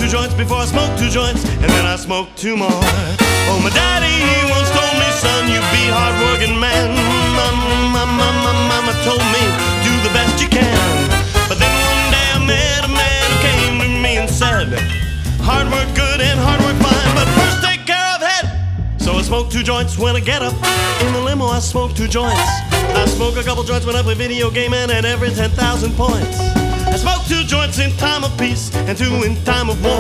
2 joints before I smoke 2 joints, and then I smoke 2 more. Oh, my daddy, he once told me, son, you be a hard-working man. Mama told me, do the best you can. But then one day I met a man who came to me and said, hard work good and hard work fine, but first take care of head. So I smoke 2 joints when I get up. In the limo I smoke 2 joints. I smoke a couple joints when I play video gaming at every 10,000 points. I smoke 2 joints in time of peace and 2 in time of war.